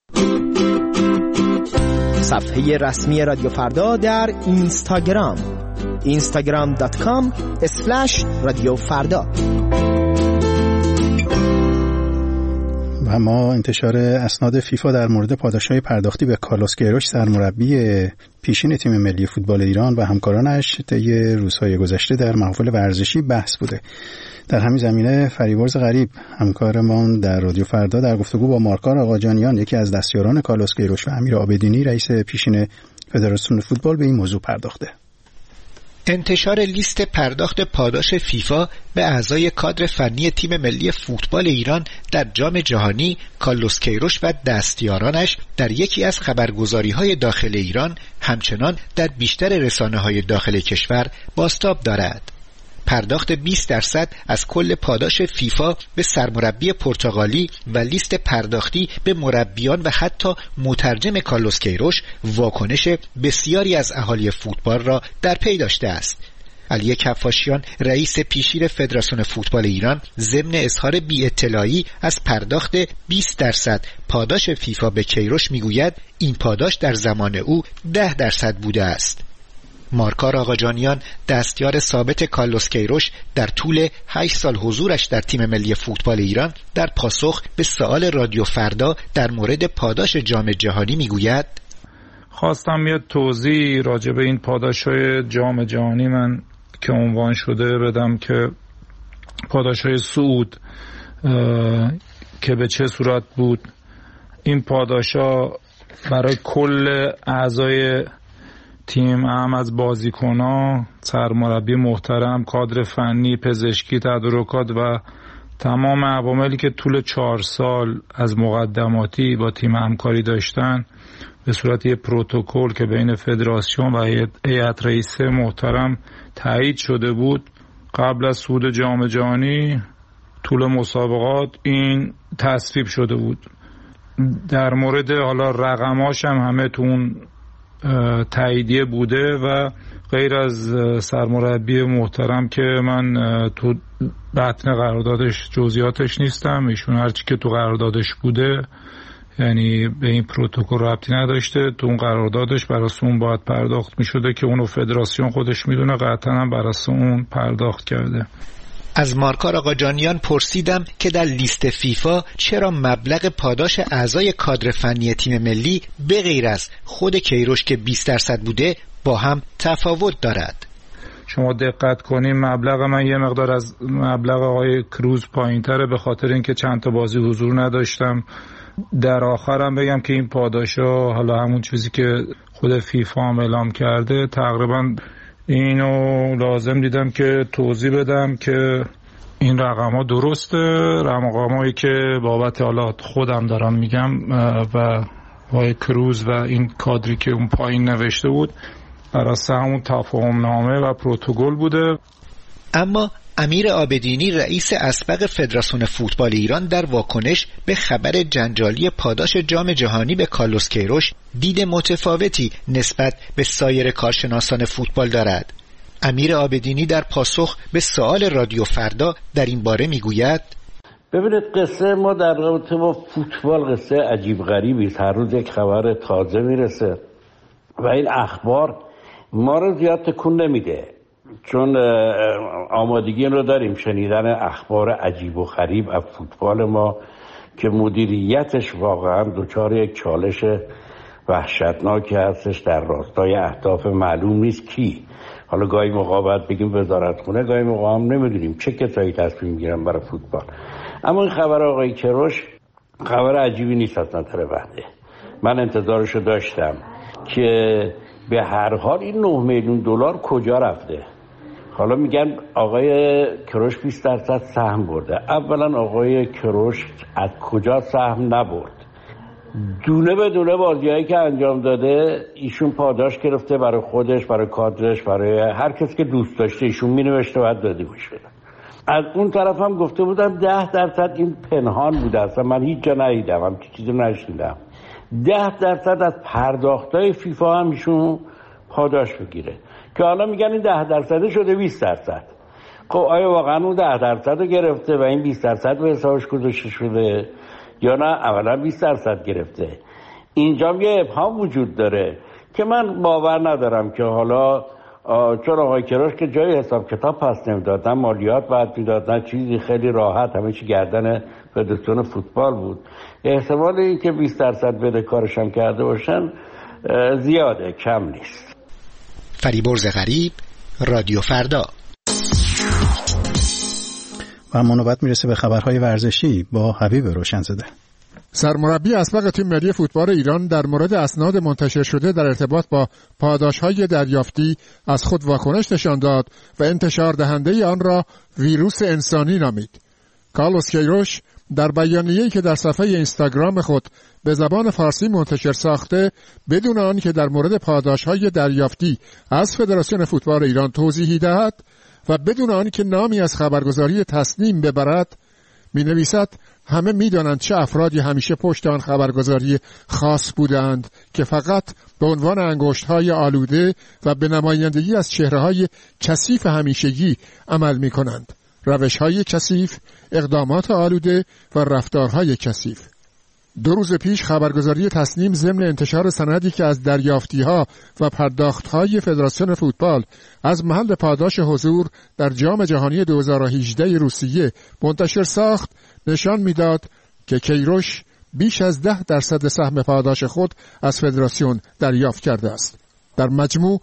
صفحه رسمی رادیو فردا در اینستاگرام instagram.com/رادیو فردا. و ما انتشار اسناد فیفا در مورد پاداش‌های پرداختی به کارلوس کیروش سرمربی پیشین تیم ملی فوتبال ایران و همکارانش طی روزهای گذشته در محافل ورزشی بحث بوده. در همین زمینه فریبرز غریب همکارمان در رادیو فردا در گفتگو با مارکار آقاجانیان، یکی از دستیاران کارلوس کیروش، و امیر عابدینی رئیس پیشین فدراسیون فوتبال به این موضوع پرداخته. انتشار لیست پرداخت پاداش فیفا به اعضای کادر فنی تیم ملی فوتبال ایران در جام جهانی کارلوس کیروش و دستیارانش در یکی از خبرگزاری‌های داخل ایران همچنان در بیشتر رسانه‌های داخل کشور بازتاب دارد. پرداخت 20% از کل پاداش فیفا به سرمربی پرتغالی و لیست پرداختی به مربیان و حتی مترجم کارلوس کیروش واکنش بسیاری از اهالی فوتبال را در پی داشته است. علی کفاشیان رئیس پیشین فدراسیون فوتبال ایران ضمن اظهار بی‌اطلاعی از پرداخت 20% پاداش فیفا به کیروش میگوید این پاداش در زمان او 10% بوده است. مارکار آقاجانیان دستیار ثابت کارلوس کیروش در طول 8 سال حضورش در تیم ملی فوتبال ایران در پاسخ به سوال رادیو فردا در مورد پاداش جام جهانی میگوید خواستم یه توضیح راجع به این پاداش‌های جام جهانی من که عنوان شده بدم که پاداش‌های صعود که به چه صورت بود. این پاداش‌ها برای کل اعضای تیم، هم از بازیکن‌ها، سرمربی محترم، کادر فنی، پزشکی، تدارکات و تمام عواملی که طول 4 سال از مقدماتی با تیم همکاری داشتن به صورت یک پروتکل که بین فدراسیون و هیئت رئیسه محترم تایید شده بود قبل از صعود جام جهانی طول مسابقات این تصویب شده بود. در مورد حالا رقماش هم همه تو اون تاییدیه بوده و غیر از سرمربی محترم که من تو بطن قراردادش جزئیاتش نیستم، ایشون هرچی که تو قراردادش بوده یعنی به این پروتکل ربطی نداشته، تو اون قراردادش برای اون باید پرداخت می شده که اونو فدراسیون خودش میدونه، قطعا هم برای اون پرداخت کرده. از مارکار آقاجانیان پرسیدم که در لیست فیفا چرا مبلغ پاداش اعضای کادر فنی تیم ملی به غیر از خود کیروش که 20% بوده با هم تفاوت دارد. شما دقت کنین مبلغ من یه مقدار از مبلغ آقای کروز پایین‌تره به خاطر اینکه چند تا بازی حضور نداشتم. در آخرم بگم که این پاداشا حالا همون چیزی که خود فیفا هم اعلام کرده، تقریبا اینو لازم دیدم که توضیح بدم که این رقم ها درسته، رقم هایی که بابت حالا خودم دارم میگم و وای کروز و این کادری که اون پایین نوشته بود بر اساس همون تفاهم نامه و پروتکل بوده. اما امیر عابدینی رئیس اسبق فدراسیون فوتبال ایران در واکنش به خبر جنجالی پاداش جام جهانی به کارلوس کیروش دید متفاوتی نسبت به سایر کارشناسان فوتبال دارد. امیر عابدینی در پاسخ به سوال رادیو فردا در این باره میگوید: ببینید، قصه ما در رابطه با فوتبال قصه عجیب غریبی است. هر روز یک خبر تازه میرسه و این اخبار ما رو زیاد تکون نمیده، چون آمادگی رو داریم شنیدن اخبار عجیب و غریب از فوتبال ما که مدیریتش واقعا دچار یک چالش وحشتناکی هستش در راستای اهداف معلوم نیست کی. حالا گاهی موقع باید بگیم وزارتخونه، گاهی موقع هم نمیدونیم چه کسایی تصمیم میگیرن برای فوتبال. اما این خبر آقای کیروش خبر عجیبی نیست از نظر بنده. من انتظارشو داشتم که به هر حال این 9 میلیون دلار کجا رفته. حالا میگن آقای کیروش 20% سهم برده. اولا آقای کیروش از کجا سهم نبرد؟ دونه به دونه بازیایی که انجام داده ایشون پاداش گرفته برای خودش، برای کادرش، برای هر کسی که دوست داشته ایشون مینوشته باید داده میشه. از اون طرف هم گفته بودن 10% این پنهان بوده، اصلا من هیچ جا ندیدم، هم چیزی نشنیدم. 10% از پرداختای فیفا هم ایشون پاداش بگیره که حالا میگن این 10% شده 20%. خب آیا واقعا اون 10% رو گرفته و این 20% به حسابش گذاشته شده یا نه اولا 20% گرفته؟ اینجا یه ابهام وجود داره که من باور ندارم که حالا چون آقای کیروش که جای حساب کتاب پس نمیداد، نه مالیات باید میداد نه چیزی، خیلی راحت همه چی گردن فدراسیون فوتبال بود. احتمال این که 20% بده کارشان کرده باشن زیاده، کم نیست. فریبرز غریب، رادیو فردا. و اما نوبت میرسه به خبرهای ورزشی با حبیب روشنزاده. سرمربی اسبق تیم ملی فوتبال ایران در مورد اسناد منتشر شده در ارتباط با پاداش‌های دریافتی از خود واکنش نشان داد و انتشار دهنده آن را ویروس انسانی نامید. کارلوس کیروش در بیانیه‌ای که در صفحه اینستاگرام خود به زبان فارسی منتشر ساخته، بدون آن که در مورد پاداش‌های دریافتی از فدراسیون فوتبال ایران توضیحی دهد و بدون آن که نامی از خبرگزاری تصنیم ببرد، می‌نویسد: همه می‌دانند چه افرادی همیشه پشت آن خبرگزاری خاص بودند که فقط به عنوان انگشت‌های آلوده و به نمایندگی از چهره‌های کثیف همیشگی عمل می‌کنند. روش‌های کثیف، اقدامات آلوده و رفتارهای کثیف. 2 روز پیش خبرگزاری تصنیم ضمن انتشار سندی که از دریافتی‌ها و پرداخت‌های فدراسیون فوتبال از محل پاداش حضور در جام جهانی 2018 روسیه منتشر ساخت، نشان می‌داد که کیروش بیش از 10% سهم پاداش خود از فدراسیون دریافت کرده است. در مجموع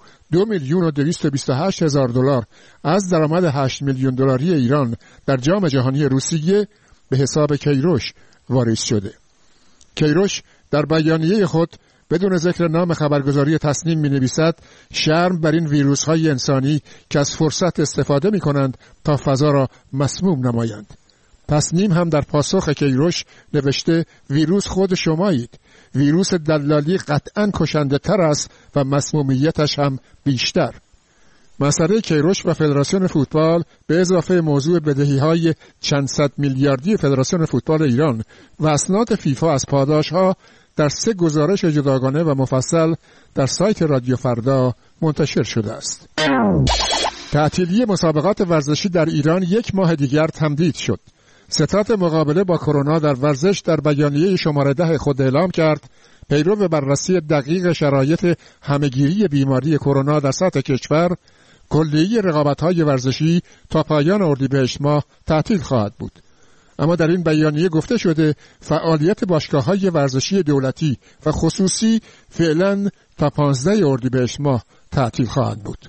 2,228,000 دلار از درآمد 8 میلیون دلاری ایران در جام جهانی روسیه به حساب کیروش واریز شده. کیروش در بیانیه خود بدون ذکر نام خبرگزاری تصنیم می‌نویسد: شرم بر این ویروس‌های انسانی که از فرصت استفاده می‌کنند تا فضا را مسموم نمایند. تصنیم هم در پاسخ کیروش نوشته: ویروس خود شمایید. ویروس دلالی قطعاً کشنده تر است و مسمومیتش هم بیشتر. مسئله کیروش و فدراسیون فوتبال به اضافه موضوع بدهی‌های چند صد میلیاردی فدراسیون فوتبال ایران و اسناد فیفا از پاداش‌ها در 3 گزارش جداگانه و مفصل در سایت رادیو فردا منتشر شده است. تعطیلی مسابقات ورزشی در ایران 1 ماه دیگر تمدید شد. ستاد مقابله با کرونا در ورزش در بیانیه شماره 10 خود اعلام کرد: پیرو به بررسی دقیق شرایط همه‌گیری بیماری کرونا در سطح کشور، کلیه رقابت‌های ورزشی تا پایان اردیبهشت ماه تعطیل خواهد بود. اما در این بیانیه گفته شده فعالیت باشگاه‌های ورزشی دولتی و خصوصی فعلا تا 15 اردیبهشت ماه تعطیل خواهد بود.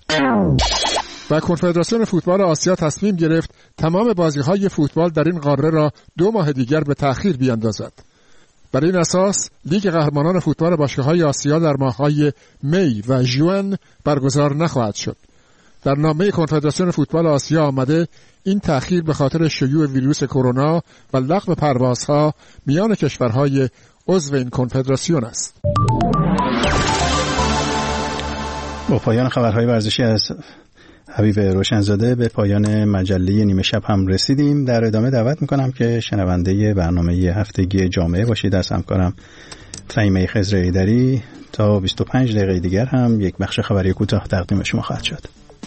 و کنفدراسیون فوتبال آسیا تصمیم گرفت تمام بازی‌های فوتبال در این قاره را 2 ماه دیگر به تأخیر بیاندازد. بر این اساس لیگ قهرمانان فوتبال باشگاه‌های آسیا در ماه‌های می و ژوئن برگزار نخواهد شد. در نامه کنفدراسیون فوتبال آسیا آمده این تأخیر به خاطر شیوع ویروس کرونا و لغو پروازها میان کشورهای عضو این کنفدراسیون است. با پایان خبرهای ورزشی از حبیب روشنزاده به پایان مجله نیمه شب هم رسیدیم. در ادامه دعوت میکنم که شنونده برنامه هفتگی جامعه باشید از همکارم فهیمه خضر ایدری. تا 25 دقیقه دیگر هم یک بخش خبری کوتاه تقدیم شما خواهد شد.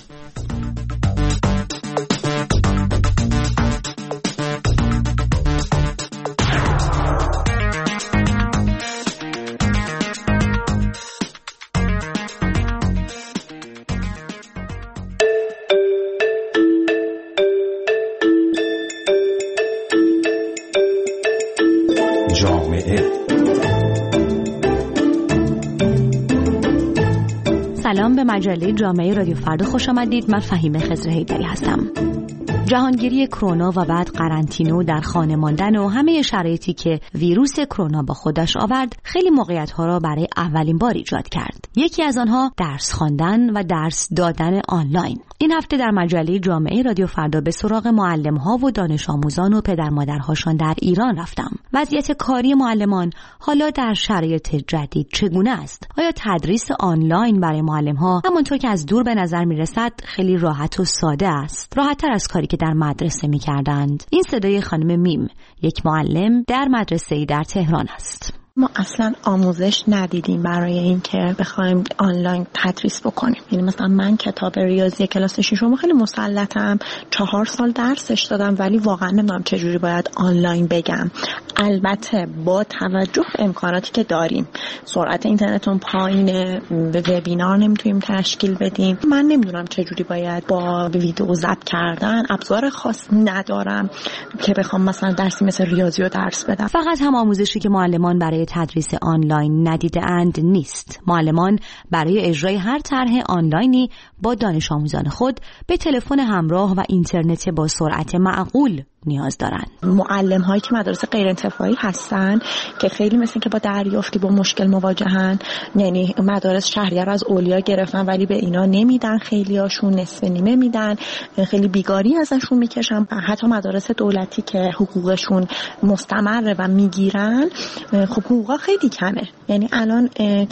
سلام، به مجله جامعه رادیو فردا خوش آمدید. من فهیمه خضر ایدری هستم. جهانگیری کرونا و بعد قرنطینه در خانه ماندن و همه شرایطی که ویروس کرونا با خودش آورد خیلی موقعیت‌ها را برای اولین بار ایجاد کرد. یکی از آنها درس خواندن و درس دادن آنلاین. این هفته در مجله جامعه رادیو فردا به سراغ معلم‌ها و دانش آموزان و پدر مادرهاشان در ایران رفتم. وضعیت کاری معلمان حالا در شرایط جدید چگونه است؟ آیا تدریس آنلاین برای معلم‌ها همونطور که از دور به نظر می‌رسد خیلی راحت و ساده است؟ راحت‌تر از کاری که در مدرسه می‌کردند؟ این صدای خانم میم، یک معلم در مدرسه‌ای در تهران است. ما اصلا آموزش ندیدیم برای اینکه بخوایم آنلاین تدریس بکنیم. یعنی مثلا من کتاب ریاضی کلاس 6 خیلی مسلطم، 4 سال درسش دادم، ولی واقعا نمیدونم چجوری باید آنلاین بگم. البته با توجه به امکاناتی که داریم، سرعت اینترنتون پایینه، به وبینار نمیتونیم تشکیل بدیم. من نمیدونم چجوری باید با ویدیو ضبط کردن، ابزار خاص ندارم که بخوام مثلا درسی مثل ریاضی رو درس بدم. فقط هم آموزشی که معلمان برای تدریس آنلاین ندیده‌اند نیست. معلمان برای اجرای هر طرح آنلاینی با دانش آموزان خود به تلفن همراه و اینترنت با سرعت معقول نیاز دارند. معلم هایی که مدارس غیر انتفاعی هستن که خیلی مثل که با دریافتی با مشکل مواجهن، یعنی مدارس شهریه رو از اولیا گرفتن ولی به اینا نمیدن، خیلی هاشون نصف نیمه میدن، خیلی بیگاری ازشون میکشن. حتی مدارس دولتی که حقوقشون مستمره و میگیرن، خب حقوقا خیلی کمه. یعنی الان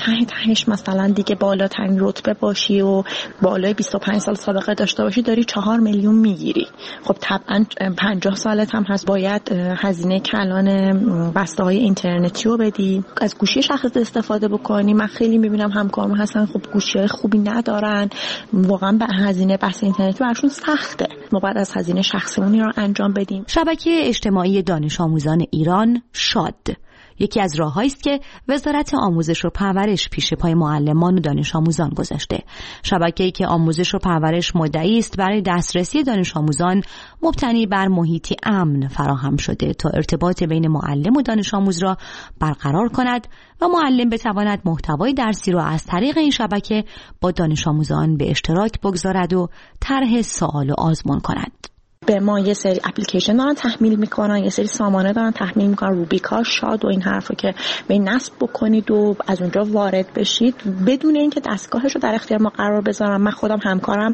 تهش مثلا دیگه بالاترین رتبه باشی و بالای 25 سال سابقه داشته باشی داری 4 میلیون میگیری. خب طبعا 50 سالت هم هست باید هزینه کلان بسته های اینترنتی رو بدی، از گوشی شخص استفاده بکنی. من خیلی میبینم همکارم هستن خب گوشی خوبی ندارن، واقعا به هزینه بسته اینترنتی براشون سخته. ما باید از هزینه شخصیمون رو انجام بدیم. شبکه اجتماعی دانش آموزان ایران شاد یکی از راه‌هایی است که وزارت آموزش و پرورش پیش پای معلمان و دانش آموزان گذاشته. شبکه‌ای که آموزش و پرورش مدعی است برای دسترسی دانش آموزان مبتنی بر محیطی امن فراهم شده تا ارتباط بین معلم و دانش آموز را برقرار کند و معلم بتواند محتوای درسی را از طریق این شبکه با دانش آموزان به اشتراک بگذارد و طرح سوال و آزمون کند. به ما یه سری اپلیکیشن دارن تحمیل میکنن، یه سری سامانه دارن تحمیل میکنن، روبیکا، شاد و این حرفا که به نصب بکنید و از اونجا وارد بشید بدون اینکه دستگاهش رو در اختیار ما قرار بذارم. من خودم همکارم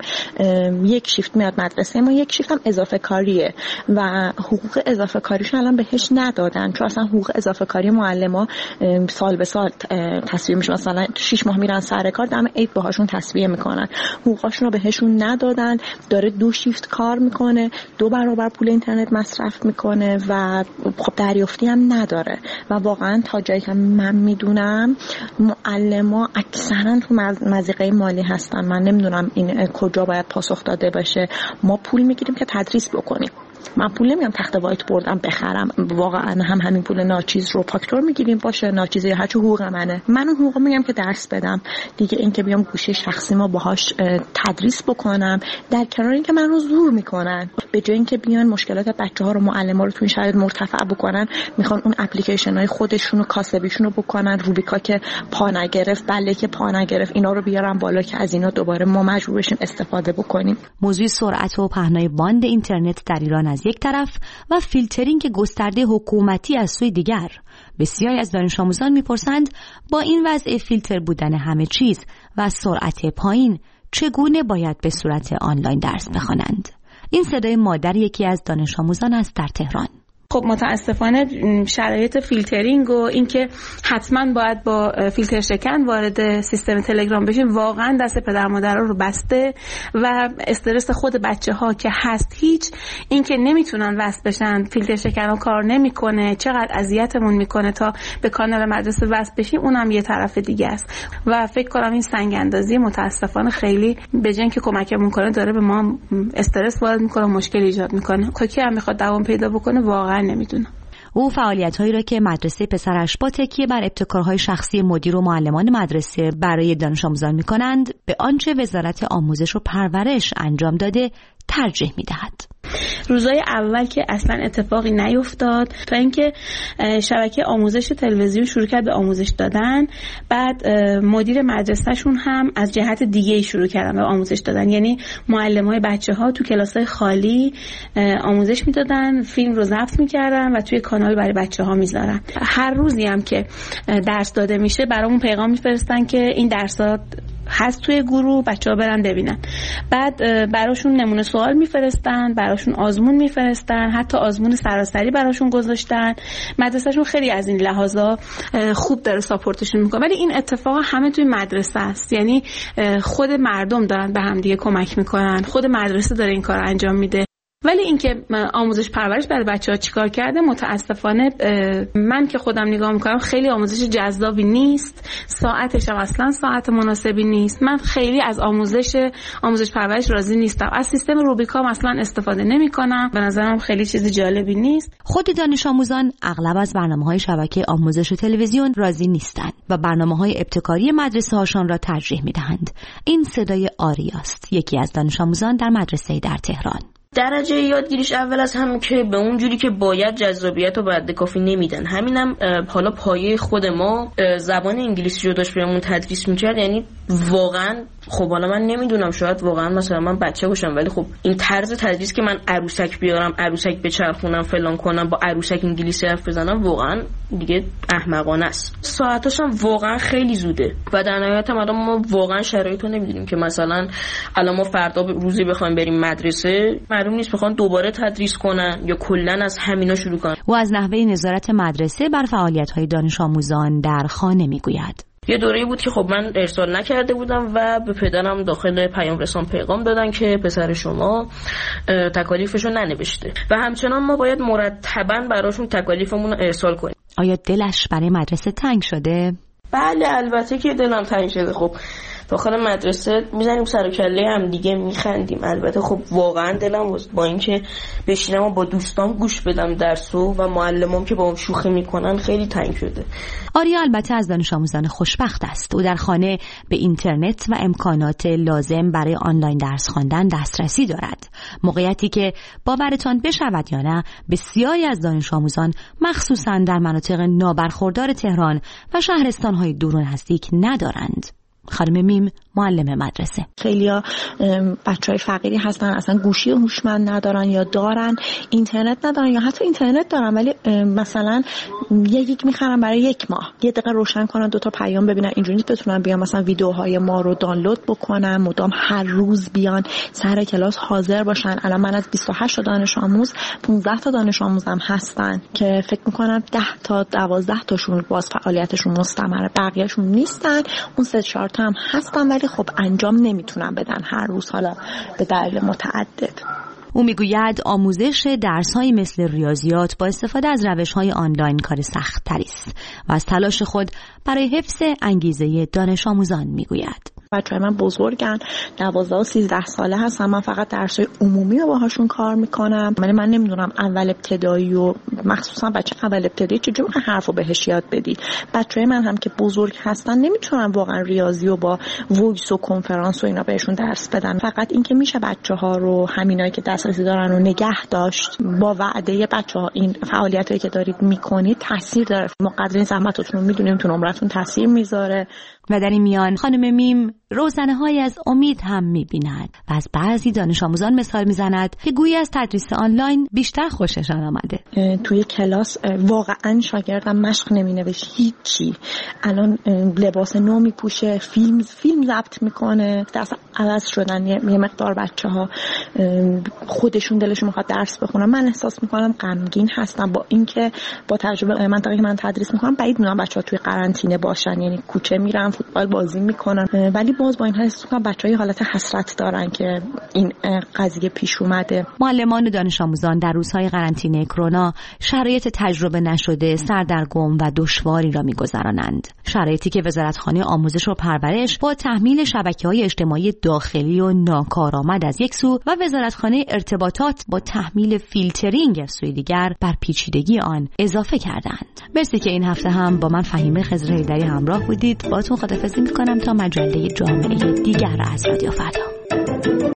یک شیفت میاد مدرسه ما، یک شیفت هم اضافه کاریه و حقوق اضافه کاریش الان بهش ندادن، چون اصلا حقوق اضافه کاری معلما سال به سال تصویه میشه. مثلا 6 ماه میرن سر کار، دم عید باهاشون تصویه میکنن، حقوقاشون رو بهشون ندادن. داره 2 شیفت کار میکنه، 2 برابر پول اینترنت مصرف میکنه و خب دریافتی هم نداره. و واقعا تا جایی که من میدونم معلما اکثرا تو مضیقه مالی هستن. من نمیدونم این کجا باید پاسخ داده بشه. ما پول میگیریم که تدریس بکنیم، من پول نمیگم تخت وایت بردم بخرم، واقعا همین پول ناچیز رو فاکتور میگیریم باشه، ناچیز یا هرچی حقوق منه، من اون حقوق میگم که درس بدم دیگه. این که بیام گوشه شخصی ما باهاش تدریس بکنم در کنار این که من رو زور میکنن، به جای اینکه بیان مشکلات بچه‌ها رو معلم‌ها رو تو این شرایط مرتفع بکنن، میخوان اون اپلیکیشن‌های خودشون رو کاسبیشون رو بکنن، روبیکا که پا نگرفت، بله که پا نگرفت، اینا رو بیارن بالا که از اینا دوباره ما مجبور بشیم استفاده بکنیم. موضوع سرعت و پهنای باند اینترنت در ایران از یک طرف و فیلترینگ گسترده حکومتی از سوی دیگر. بسیاری از دانش آموزان میپرسند با این وضع فیلتر بودن همه چیز و سرعت پایین چگونه باید به صورت آنلاین درس بخوانند. این صدای مادر یکی از دانش آموزان است در تهران. خب متاسفانه شرایط فیلترینگ و اینکه حتما باید با فیلتر شکن وارد سیستم تلگرام بشیم واقعا دست پدر مادرها رو بسته و استرس خود بچه‌ها که هست هیچ اینکه نمیتونن وصل بشن، فیلتر شکن کار نمیکنه، چقدر اذیتمون میکنه تا به کانال مدرسه وصل بشیم، اونم یه طرف دیگه است و فکر کنم این سنگ اندازی متاسفانه خیلی به جای اینکه کمکمون کنه داره به ما استرس وارد میکنه، مشکل ایجاد میکنه. کی هم میخواد دوام پیدا بکنه واقعا نمیدونم. او فعالیت‌هایی را که مدرسه پسرش با تکیه بر ابتکارهای شخصی مدیر و معلمان مدرسه برای دانش آموزان می‌کنند به آنچه وزارت آموزش و پرورش انجام داده ترجیح می‌دهد. روزای اول که اصلا اتفاقی نیفتاد تا اینکه شبکه آموزش تلویزیون شروع کرد به آموزش دادن، بعد مدیر مدرسهشون هم از جهت دیگه شروع کردن به آموزش دادن، یعنی معلمای بچه‌ها تو کلاس‌های خالی آموزش میدادن، فیلم رو ضبط میکردن و توی کانال برای بچه‌ها میذارن. هر روزی هم که درس داده میشه برامون پیغام میفرستن که این درسات هست توی گروه، بچه‌ها برن ببینن. بعد براشون نمونه سوال میفرستن، براشون آزمون میفرستن، حتی آزمون سراسری براشون گذاشتن. مدرسهشون خیلی از این لحاظا خوب داره ساپورتشون میکنه. ولی این اتفاق همه توی مدرسه است، یعنی خود مردم دارن به هم دیگه کمک میکنن، خود مدرسه داره این کار انجام میده. ولی اینکه آموزش پرورش برای بچه‌ها چیکار کرده متاسفانه من که خودم نگاه میکنم خیلی آموزش جذابی نیست، ساعتش هم اصلا ساعت مناسبی نیست. من خیلی از آموزش پرورش راضی نیستم. از سیستم روبیکام اصلا استفاده نمیکنم، به نظرم خیلی چیز جالبی نیست. خود دانش آموزان اغلب از برنامه‌های شبکه آموزش تلویزیون راضی نیستند و برنامه‌های ابتکاری مدرسه هاشان را ترجیح میدهند. این صدای آریاست، یکی از دانش آموزان در مدرسه در تهران. درجه یادگیریش اول از همه که به اون جوری که باید جذابیت رو بعد کافی نمیدن. همینم حالا پایه خود ما زبان انگلیسی رو داشت بهمون تدریس میکرد، یعنی واقعا خب حالا من نمیدونم، شاید واقعا مثلا من بچه باشم ولی خب این طرز تدریس که من عروسک بیارم، عروسک بچرخونم، فلان کنم، با عروسک انگلیسی حرف بزنم، واقعا دیگه احمقانه است. ساعتاش هم واقعا خیلی زوده و در نهایت ما واقعا شرایط رو نمیدونیم که مثلا الان ما فردا روزی بخوایم بریم مدرسه، معلوم نیست بخوان دوباره تدریس کنن یا کلا از همینا شروع کنن. و از نحوه نظارت مدرسه بر فعالیت‌های دانش آموزان در خانه میگوید. یه دوره‌ای بود که خب من ارسال نکرده بودم و به پدرم داخل پیام رسان پیغام دادن که پسر شما تکالیفشو ننوشته و همچنان ما باید مرتباً براشون تکالیفمون رو ارسال کنیم. آیا دلش برای مدرسه تنگ شده؟ بله البته که دلم تنگ شده. خب داخل مدرسه میزنیم سر و کله هم دیگه میخندیم. البته خب واقعا دلم با اینکه بشینم و با دوستام گوش بدم درسو و معلمام که با هم شوخی میکنن خیلی تنگ شده. آریا البته از دانش آموزان خوشبخت است. او در خانه به اینترنت و امکانات لازم برای آنلاین درس خواندن دسترسی دارد. موقعیتی که باورتان بشود یا نه بسیاری از دانش آموزان مخصوصا در مناطق نابرخوردار تهران و شهرستان‌های دور و نزدیک ندارند. خانم میم معلم مدرسه. خیلیا بچهای فقیری هستن اصلا گوشی هوشمند ندارن یا دارن اینترنت ندارن یا حتی اینترنت دارن ولی مثلا یک میخرن برای 1 ماه، یه دقیقه روشن کنن 2 تا پیام ببینن، اینجوری بتونن بیان مثلا ویدیوهای ما رو دانلود بکنن، مدام هر روز بیان سر کلاس حاضر باشن. الان من از 28 تا دانش آموز 15 تا دانش آموزم هستن که فکر میکنم 10 تا 12 تاشون باز فعالیتشون مستمره، بقیه‌شون نیستن. اون 3-4 تا هم هستن ولی خب انجام نمیتونن بدن هر روز، حالا به دلیل متعدد. او میگوید آموزش درس‌هایی مثل ریاضیات با استفاده از روش‌های آنلاین کار سخت‌تری است و از تلاش خود برای حفظ انگیزه دانش آموزان میگوید. بچه‌های من بزرگن، 12 و 13 ساله هستن، من فقط درس‌های عمومی رو باهاشون کار میکنم. من نمیدونم اول ابتدایی و مخصوصا بچه اول ابتدایی چجوری حرفو بهش یاد بدی. بچه‌های من هم که بزرگ هستن نمیتونن واقعا ریاضی و با وایس و کنفرانس و اینا بهشون درس بدن. فقط این که میشه بچه‌ها رو همینایی که دسترسی دارن رو نگه داشت با وعده بچه‌ها این فعالیتایی که دارید میکنید تاثیر داره. ما قدر این زحمتتون رو میدونیم، تو نمرتون تاثیر میذاره. و در این میان خانم میم روزنه‌های از امید هم می‌بیند و از بعضی دانش آموزان مثال می‌زند که گویی از تدریس آنلاین بیشتر خوششان آمده. توی کلاس واقعا شاگردم مشق نمی‌نوشت هیچی. الان لباس نو میپوشه، فیلم ضبط میکنه، درس عوض شدن. یه مقدار بچه‌ها خودشون دلشون میخواد درس بخونن. من احساس میکنم غمگین هستم با اینکه با تجربه منطقه‌ای که من تدریس میکنم بعید میدونم بچه‌ها توی قرنطینه باشن، یعنی کوچه میرن فوتبال بازی میکنن، ولی باز با این حس میکنم بچه‌ها حالت حسرت دارن که این قضیه پیش اومده. معلمان و دانش آموزان در روزهای قرنطینه کرونا شرایط تجربه نشده، سردرگم و دشواری را میگذرانند. شرایطی که وزارتخانه آموزش و پرورش با تحمیل شبکه‌های اجتماعی داخلی و ناکارآمد از یک سو و وزارتخانه ارتباطات با تحمیل فیلترینگ از سوی دیگر بر پیچیدگی آن اضافه کردند. مرسی که این هفته هم با من فهیمه خضرهیدری همراه بودید. باهاتون خداحافظی می‌کنم تا مجله جامعه دیگر از رادیو فردا.